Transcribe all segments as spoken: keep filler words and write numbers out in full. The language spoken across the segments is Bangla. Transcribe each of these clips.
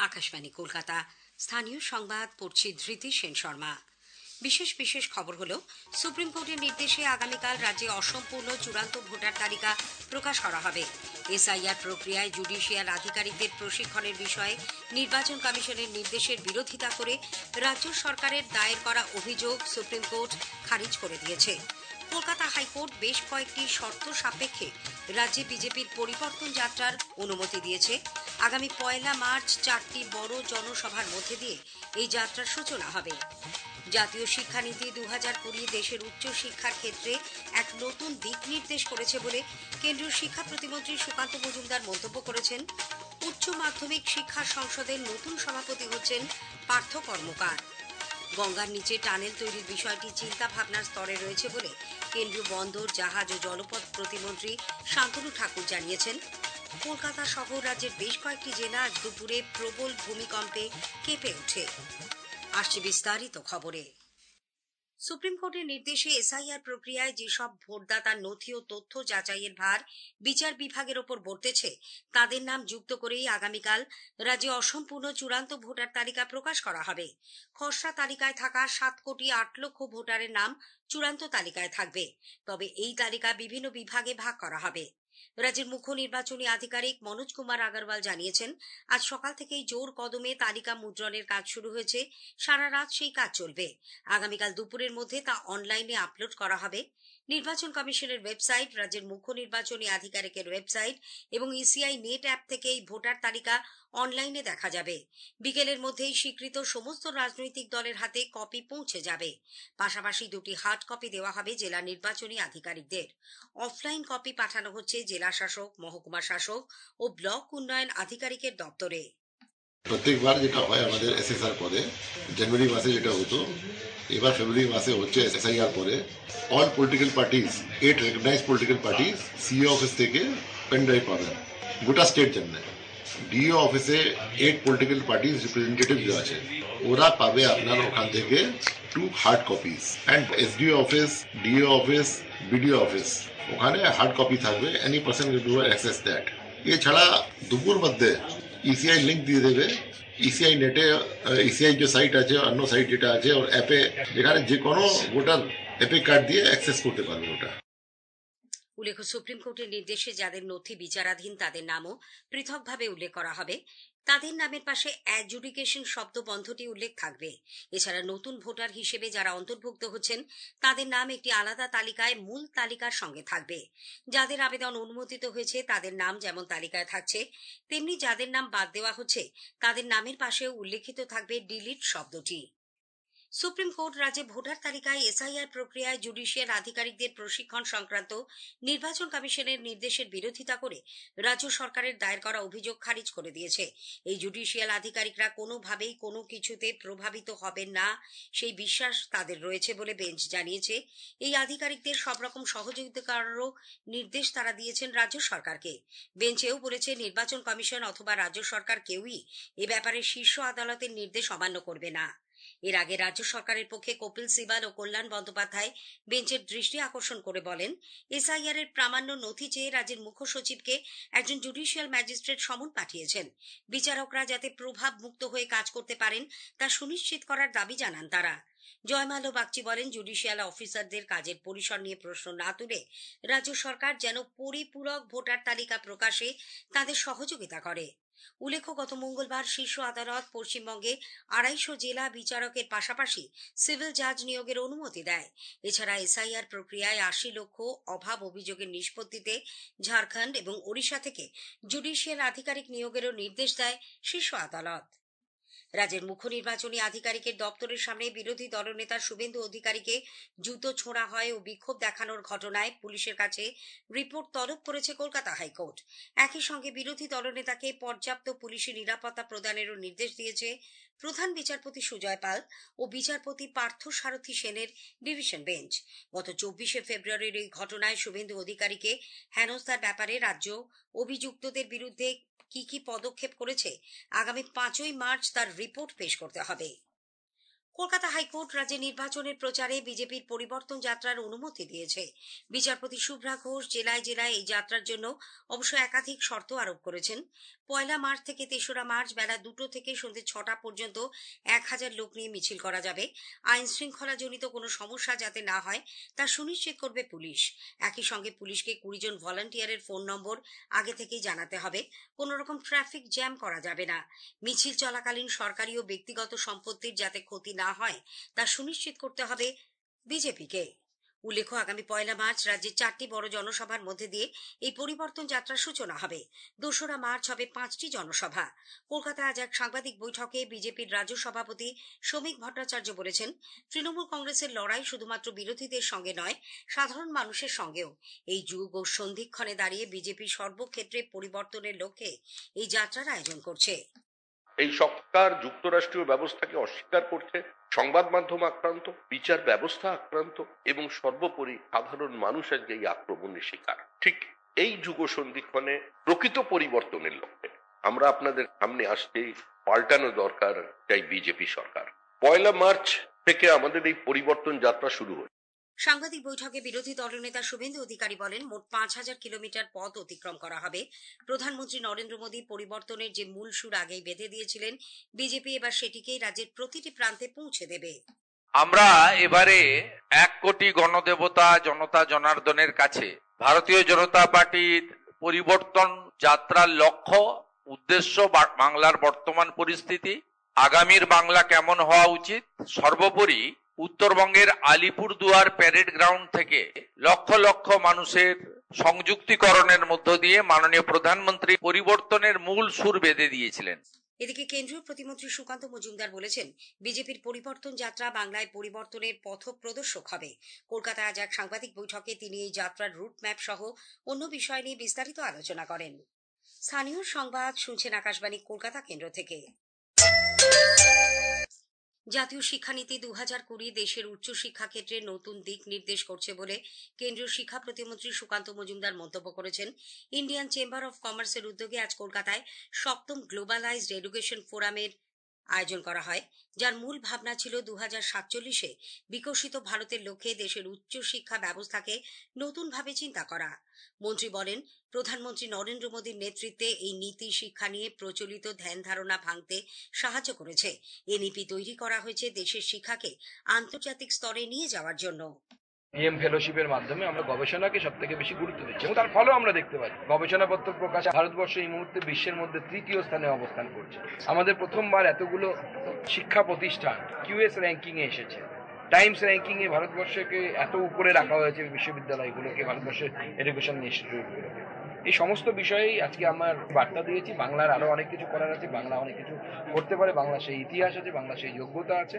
আকাশবাণী কলকাতা। স্থানীয় সংবাদ পড়ছি ধৃতি সেন শর্মা। বিশেষ বিশেষ খবর হলো, সুপ্রিম কোর্টের নির্দেশে আগামীকাল রাজ্যে অসম্পূর্ণ চূড়ান্ত ভোটার তালিকা প্রকাশ করা হবে। এসআইআর প্রক্রিয়ায় জুডিশিয়াল আধিকারিকদের প্রশিক্ষণের বিষয়ে নির্বাচন কমিশনের নির্দেশের বিরোধিতা করে রাজ্য সরকারের দায়ের করা অভিযোগ সুপ্রিম কোর্ট খারিজ করে দিয়েছে। কলকাতা হাইকোর্ট বেশ কয়েকটি শর্ত সাপেক্ষে রাজ্যে বিজেপির পরিবর্তন যাত্রার অনুমতি দিয়েছে। আগামী পয়লা মার্চ চারটি বড় জনসভার মধ্যে দিয়ে এই যাত্রার সূচনা হবে। জাতীয় শিক্ষানীতি দু হাজার কুড়ি দেশের উচ্চ শিক্ষার ক্ষেত্রে এক নতুন দিক নির্দেশ করেছে বলে কেন্দ্রীয় শিক্ষা প্রতিমন্ত্রী সুকান্ত মজুমদার মন্তব্য করেছেন। উচ্চ মাধ্যমিক শিক্ষা সংসদের নতুন সভাপতি হচ্ছেন পার্থ কর্মকার। গঙ্গার নিচে টানেল তৈরির বিষয়টি চিন্তা ভাবনার স্তরে রয়েছে বলে কেন্দ্রীয় বন্দর, জাহাজ ও জলপথ প্রতিমন্ত্রী শান্তনু ঠাকুর জানিয়েছেন। কলকাতা সহ রাজ্যের বেশ কয়েকটি জেলা আজ দুপুরে প্রবল ভূমিকম্পে কেঁপে ওঠে। আসছে বিস্তারিত খবরে। সুপ্রিম কোর্টের নির্দেশে এসআইআর প্রক্রিয়ায় যেসব ভোটদাতার নথি ও তথ্য যাচাইয়ের ভার বিচার বিভাগের ওপর বর্তেছে, তাদের নাম যুক্ত করেই আগামীকাল রাজ্যে অসম্পূর্ণ চূড়ান্ত ভোটার তালিকা প্রকাশ করা হবে। খসড়া তালিকায় থাকা সাত কোটি আট লক্ষ ভোটারের নাম চূড়ান্ত তালিকায় থাকবে। তবে এই তালিকা বিভিন্ন বিভাগে ভাগ করা হবে। রাজ্যের মুখ্য নির্বাচনী আধিকারিক মনোজ কুমার আগরওয়াল জানিয়েছেন, আজ সকাল থেকেই জোর কদমে তালিকা মুদ্রণের কাজ শুরু হয়েছে। সারা রাত সেই কাজ চলবে। আগামীকাল দুপুরের মধ্যে তা অনলাইনে আপলোড করা হবে। নির্বাচন কমিশনের ওয়েবসাইট, রাজ্যের মুখ্য নির্বাচনী আধিকারিকের ওয়েবসাইট এবং ইসিআই নেট অ্যাপ থেকে এই ভোটার তালিকা অনলাইনে দেখা যাবে। বিকেলের মধ্যেই স্বীকৃত সমস্ত রাজনৈতিক দলের হাতে কপি পৌঁছে যাবে। পাশাপাশি দুটি হার্ড কপি দেওয়া হবে জেলা নির্বাচনী আধিকারিকদের। অফলাইন কপি পাঠানো হচ্ছে জেলা শাসক, মহকুমা শাসক ও ব্লক উন্নয়ন আধিকারিকের দপ্তরে। প্রত্যেকবার যেটা হয় আমাদের এসএসআর পরে জানুয়ারি মাসে যেটা হতো, এবার ফেব্রুয়ারি মাসে হচ্ছে এসআইআর পরে all political parties, eight recognise political parties CEO office থেকে পেন ড্রাইভ পাবেন গোটা স্টেট জন্য। ডিও অফিসে এইট পলিটিক্যাল পার্টিস রিপ্রেজেন্টেটিভ যে আছে ওরা পাবে আপনার ওখান থেকে two hard copies. And SDO office, DO office, BDO office ওখানে হার্ড কপি থাকবে। Any person will do access that. এছাড়া দুপুর মধ্যে ইসিআই লিঙ্ক দিয়ে দেবে। ইসিআই নেটে ইসিআই যে সাইট আছে, অন্য সাইট যেটা আছে ওর অ্যাপে, যেখানে যে কোনো ভোটার অ্যাপে কার্ড দিয়ে অ্যাক্সেস করতে পারবে ওটা। উল্লেখ্য, সুপ্রিম কোর্টের নির্দেশে যাদের নথি বিচারাধীন তাদের নামও পৃথকভাবে উল্লেখ করা হবে। তাদের নামের পাশে অ্যাডজুডিকেশন শব্দ বন্ধটি উল্লেখ থাকবে। এছাড়া নতুন ভোটার হিসেবে যারা অন্তর্ভুক্ত হচ্ছেন তাদের নাম একটি আলাদা তালিকায় মূল তালিকার সঙ্গে থাকবে। যাদের আবেদন অনুমোদিত হয়েছে তাদের নাম যেমন তালিকায় থাকছে, তেমনি যাদের নাম বাদ দেওয়া হচ্ছে তাদের নামের পাশেও উল্লেখিত থাকবে ডিলিট শব্দটি। সুপ্রিম কোর্ট রাজ্যে ভোটার তালিকায় এসআইআর প্রক্রিয়ায় জুডিশিয়াল আধিকারিকদের প্রশিক্ষণ সংক্রান্ত নির্বাচন কমিশনের নির্দেশের বিরোধিতা করে রাজ্য সরকারের দায়ের করা অভিযোগ খারিজ করে দিয়েছে। এই জুডিশিয়াল আধিকারিকরা কোনোভাবেই কোনো কিছুতে প্রভাবিত হবেন না, সেই বিশ্বাস তাদের রয়েছে বলে বেঞ্চ জানিয়েছে। এই আধিকারিকদের সব রকম সহযোগিতা করারও নির্দেশ তারা দিয়েছেন রাজ্য সরকারকে। বেঞ্চেও বলেছে, নির্বাচন কমিশন অথবা রাজ্য সরকার কেউই এ ব্যাপারে শীর্ষ আদালতের নির্দেশ অমান্য করবে না। এর আগে রাজ্য সরকারের পক্ষে কপিল সিবাল ও কল্যাণ বন্দ্যোপাধ্যায় বেঞ্চের দৃষ্টি আকর্ষণ করে বলেন, এসআইআর এর প্রামাণ্য নথি চেয়ে রাজ্যের মুখ্য সচিবকে একজন জুডিশিয়াল ম্যাজিস্ট্রেট সমন পাঠিয়েছেন। বিচারকরা যাতে প্রভাব মুক্ত হয়ে কাজ করতে পারেন তা সুনিশ্চিত করার দাবি জানান তারা। জয়মাল্য বাগচি বলেন, জুডিশিয়াল অফিসারদের কাজের পরিসর নিয়ে প্রশ্ন না তুলে রাজ্য সরকার যেন পরিপূরক ভোটার তালিকা প্রকাশে তাদের সহযোগিতা করে। উল্লেখ্য, গত মঙ্গলবার শীর্ষ আদালত পশ্চিমবঙ্গে আড়াইশো জেলা বিচারকের পাশাপাশি সিভিল জাজ নিয়োগের অনুমতি দেয়। এছাড়া এসআইআর প্রক্রিয়ায় আশি লক্ষ অভাব অভিযোগের নিষ্পত্তিতে ঝাড়খণ্ড এবং ওড়িশা থেকে জুডিশিয়াল আধিকারিক নিয়োগেরও নির্দেশ দেয় শীর্ষ আদালত। রাজ্যের মুখ্য নির্বাচনী আধিকারিকের দপ্তরের সামনে বিরোধী দলনেতা শুভেন্দু অধিকারীকে জুতো ছোঁড়া হয় ও বিক্ষোভ দেখানোর ঘটনায় পুলিশের কাছে রিপোর্ট তলব করেছে কলকাতা হাইকোর্ট। একই সঙ্গে বিরোধী দলনেতাকে পর্যাপ্ত পুলিশি নিরাপত্তা প্রদানেরও নির্দেশ দিয়েছে প্রধান বিচারপতি সুজয় পাল ও বিচারপতি পার্থ সারথী সেনের ডিভিশন বেঞ্চ। গত চব্বিশে ফেব্রুয়ারির এই ঘটনায় শুভেন্দু অধিকারীকে হেনস্থার ব্যাপারে রাজ্য অভিযুক্তদের বিরুদ্ধে কি কি পদক্ষেপ করেছে আগামী পাঁচই মার্চ তার রিপোর্ট পেশ করতে হবে। কলকাতা হাইকোর্ট রাজ্যে নির্বাচনের প্রচারে বিজেপির পরিবর্তন যাত্রার অনুমতি দিয়েছে। বিচারপতি শুভ্রা ঘোষ জেলায় জেলায় এই যাত্রার জন্য অবশ্য একাধিক শর্ত আরোপ করেছেন। পয়লা মার্চ থেকে তেসরা মার্চ বেলা দুটো থেকে সন্ধ্যে ছটা পর্যন্ত এক হাজার লোক নিয়ে মিছিল করা যাবে। আইন শৃঙ্খলা জনিত কোনো সমস্যা যাতে না হয় তা সুনিশ্চিত করবে পুলিশ। একই সঙ্গে পুলিশকে কুড়ি জন ভলান্টিয়ারের ফোন নম্বর আগে থেকেই জানাতে হবে। কোনো রকম ট্রাফিক জ্যাম করা যাবে না। মিছিল চলাকালীন সরকারি ও ব্যক্তিগত সম্পত্তির যাতে ক্ষতি না হয় তা সুনিশ্চিত করতে হবে বিজেপিকে। উল্লেখ্য, আগামী পয়লা মার্চ রাজ্যের চারটি বড় জনসভার মধ্যে দিয়ে এই পরিবর্তন যাত্রার সূচনা হবে। দোসরা মার্চ হবে পাঁচটি জনসভা। কলকাতায় আজ এক সাংবাদিক বৈঠকে বিজেপির রাজ্য সভাপতি শ্রমিক ভট্টাচার্য বলেছেন, তৃণমূল কংগ্রেসের লড়াই শুধুমাত্র বিরোধীদের সঙ্গে নয়, সাধারণ মানুষের সঙ্গেও। এই যুগ ও সন্ধিক্ষণে দাঁড়িয়ে বিজেপি সর্বক্ষেত্রে পরিবর্তনের লক্ষ্যে এই যাত্রার আয়োজন করছে। এই সরকার যুক্তরাষ্ট্রীয় ব্যবস্থাকে অস্বীকার করছে, সংবাদ মাধ্যম আক্রান্ত, বিচার ব্যবস্থা আক্রান্ত এবং সর্বোপরি সাধারণ মানুষ আজকে এই আক্রমণের শিকার। ঠিক এই যুগ সন্ধিক্ষণে প্রকৃত পরিবর্তনের লক্ষ্যে আমরা আপনাদের সামনে আসতে পাল্টানো দরকার চাই বিজেপি সরকার। পয়লা মার্চ থেকে আমাদের এই পরিবর্তন যাত্রা শুরু হয়। সাংবাদিক বৈঠকে বিরোধী দলনেতা শুভেন্দু অধিকারী বলেন, মোট পাঁচ হাজার কিলোমিটার পথ অতিক্রম করা হবে। প্রধানমন্ত্রী নরেন্দ্র মোদী পরিবর্তনের যে মূল সুর আগেই বেঁধে দিয়েছিলেন, বিজেপি এবার সেটিকেই রাজ্যের প্রতিটি প্রান্তে পৌঁছে দেবে। আমরা এবারে এক কোটি গণদেবতা জনতা জনার্দনের কাছে ভারতীয় জনতা পার্টির পরিবর্তন যাত্রার লক্ষ্য, উদ্দেশ্য, বাংলার বর্তমান পরিস্থিতি, আগামীর বাংলা কেমন হওয়া উচিত, সর্বোপরি উত্তরবঙ্গের আলিপুরদুয়ার প্যারেড গ্রাউন্ড থেকে লক্ষ লক্ষ মানুষের সংযুক্তিকরণের মধ্য দিয়ে মাননীয় প্রধানমন্ত্রী পরিবর্তনের মূল সুর বেঁধে দিয়েছিলেন। এদিকে কেন্দ্রীয় প্রতিমন্ত্রী সুকান্ত মজুমদার বলেছেন, বিজেপির পরিবর্তন যাত্রা বাংলায় পরিবর্তনের পথ প্রদর্শক হবে। কলকাতায় আজ এক সাংবাদিক বৈঠকে তিনি এই যাত্রার রুট ম্যাপ সহ অন্য বিষয় নিয়ে বিস্তারিত আলোচনা করেন। স্থানীয় সংবাদ শুনছেন আকাশবাণী কলকাতা কেন্দ্র থেকে। জাতীয় শিক্ষানীতি দু হাজার কুড়ি দেশের উচ্চশিক্ষা ক্ষেত্রে নতুন দিক নির্দেশ করছে বলে কেন্দ্রীয় শিক্ষা প্রতিমন্ত্রী সুকান্ত মজুমদার মন্তব্য করেছেন। ইন্ডিয়ান চেম্বার অব কমার্সের উদ্যোগে আজ কলকাতায় সপ্তম গ্লোবালাইজড এডুকেশন ফোরামের আয়োজন করা হয়, যার মূল ভাবনা ছিল দু হাজার সাতচল্লিশে বিকশিত ভারতের লক্ষ্যে দেশের উচ্চশিক্ষা ব্যবস্থাকে নতুনভাবে চিন্তা করা। মন্ত্রী বলেন, প্রধানমন্ত্রী নরেন্দ্র মোদীর নেতৃত্বে এই নীতি শিক্ষা নিয়ে প্রচলিত ধ্যান ধারণা ভাঙতে সাহায্য করেছে। এ নীতি তৈরি করা হয়েছে দেশের শিক্ষাকে আন্তর্জাতিক স্তরে নিয়ে যাওয়ার জন্য। পিএম ফেলোশিপের মাধ্যমে আমরা গবেষণাকে সব থেকে বেশি গুরুত্ব দিচ্ছি এবং তার ফলেও আমরা দেখতে পাচ্ছি গবেষণাপত্র প্রকাশ ভারতবর্ষ এই মুহূর্তে বিশ্বের মধ্যে তৃতীয় স্থানে অবস্থান করছে। আমাদের প্রথমবার এতগুলো শিক্ষা প্রতিষ্ঠান কিউএস র্যাঙ্কিং এ এসেছে। টাইমস র্যাঙ্কিং এ ভারতবর্ষকে এত উপরে রাখা হয়েছে, বিশ্ববিদ্যালয়গুলোকে, ভারতবর্ষের এডুকেশন ইনস্টিটিউটগুলোকে। এই সমস্ত বিষয়েই আজকে আমার বার্তা দিয়েছি। বাংলার আরো অনেক কিছু করার আছে, বাংলা অনেক কিছু করতে পারে, বাংলা সেই ইতিহাস আছে, বাংলা সেই যোগ্যতা আছে।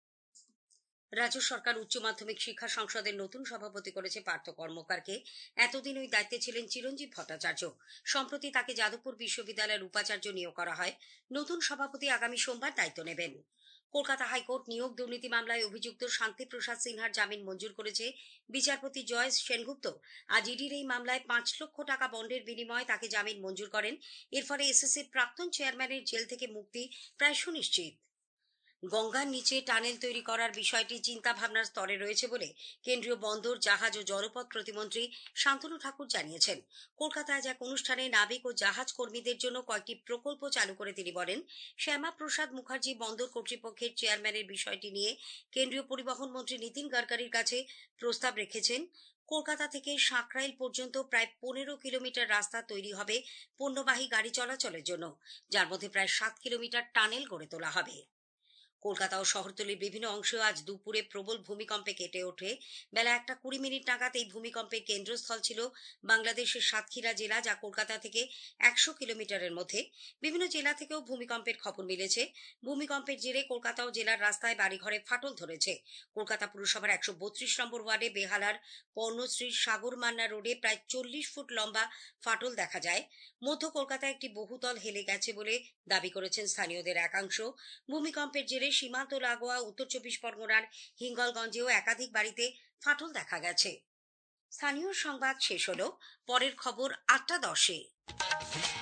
রাজ্য সরকার উচ্চ মাধ্যমিক শিক্ষা সংসদের নতুন সভাপতি করেছে পার্থ কর্মকারকে। এতদিন ওই দায়িত্বে ছিলেন চিরঞ্জীব ভট্টাচার্য। সম্প্রতি তাকে যাদবপুর বিশ্ববিদ্যালয়ের উপাচার্য নিয়োগ করা হয়। নতুন সভাপতি আগামী সোমবার দায়িত্ব নেবেন। কলকাতা হাইকোর্ট নিয়োগ দুর্নীতি মামলায় অভিযুক্ত শান্তিপ্রসাদ সিনহার জামিন মঞ্জুর করেছে। বিচারপতি জয় সেনগুপ্ত আজ ইডির এই মামলায় পাঁচ লক্ষ টাকা বন্ডের বিনিময়ে তাকে জামিন মঞ্জুর করেন। এর ফলে এসএসসির প্রাক্তন চেয়ারম্যানের জেল থেকে মুক্তি প্রায় সুনিশ্চিত। গঙ্গার নিচে টানেল তৈরি করার বিষয়টি চিন্তা ভাবনার স্তরে রয়েছে বলে কেন্দ্রীয় বন্দর, জাহাজ ও জলপথ প্রতিমন্ত্রী শান্তনু ঠাকুর জানিয়েছেন। কলকাতায় এক অনুষ্ঠানে নাবিক ও জাহাজ কর্মীদের জন্য কয়েকটি প্রকল্প চালু করে তিনি বলেন, শ্যামাপ্রসাদ মুখার্জি বন্দর কর্তৃপক্ষের চেয়ারম্যানের বিষয়টি নিয়ে কেন্দ্রীয় পরিবহন মন্ত্রী নীতিন গডকারির কাছে প্রস্তাব রেখেছেন। কলকাতা থেকে সাঁকরাইল পর্যন্ত প্রায় পনেরো কিলোমিটার রাস্তা তৈরি হবে পণ্যবাহী গাড়ি চলাচলের জন্য, যার মধ্যে প্রায় সাত কিলোমিটার টানেল গড়ে তোলা হবে। কলকাতা ও শহরতলির বিভিন্ন অংশ আজ দুপুরে প্রবল ভূমিকম্পে কেটে ওঠে। বেলা একটা কুড়ি মিনিট নাগাদ এই ভূমিকম্পের কেন্দ্রস্থল ছিল বাংলাদেশের সাতক্ষীরা জেলা, যা কলকাতা থেকে একশো কিলোমিটারের মধ্যে। বিভিন্ন জেলা থেকেও ভূমিকম্পের খবর মিলেছে। ভূমিকম্পের জেরে কলকাতা ও জেলার রাস্তায় বাড়িঘরে ফাটল ধরেছে। কলকাতা পুরসভার একশো বত্রিশ নম্বর ওয়ার্ডে বেহালার কর্ণশ্রীর সাগর মান্না রোডে প্রায় চল্লিশ ফুট লম্বা ফাটল দেখা যায়। মধ্য কলকাতায় একটি বহুতল হেলে গেছে বলে দাবি করেছেন স্থানীয়দের একাংশ। ভূমিকম্পের জেরে সীমান্ত লাগোয়া উত্তর চব্বিশ পরগনার হিঙ্গলগঞ্জেও একাধিক বাড়িতে ফাটল দেখা গেছে। স্থানীয় সংবাদ শেষ হলো। পরের খবর আটটা দশে।